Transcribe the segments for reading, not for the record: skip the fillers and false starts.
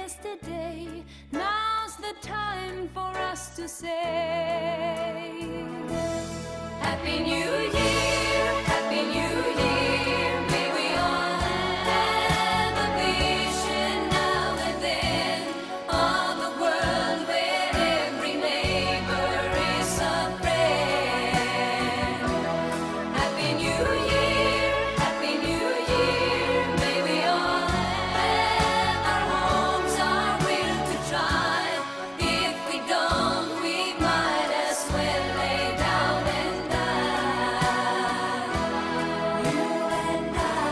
yesterday. Now's the time for us to say Happy New Year, Happy New Year. May we all have a vision now and then of a world where every neighbor is a friend. Happy New Year, Happy New Year. May we all have our homes, our will to try. If we don't, we might as well lay down and die. You and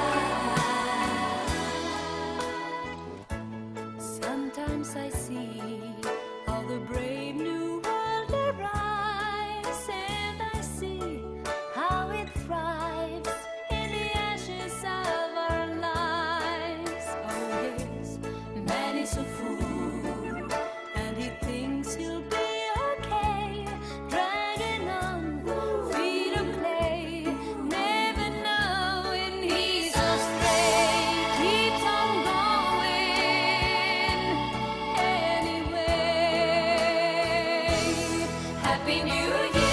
I. Sometimes I see how the brave new world arrives, and I see how it thrives in the ashes of our lives. Oh yes, man is a fool, and he thinks he'll be okay, dragging on feet of clay, never knowing he's astray. Keeps on going anyway. Happy New Year.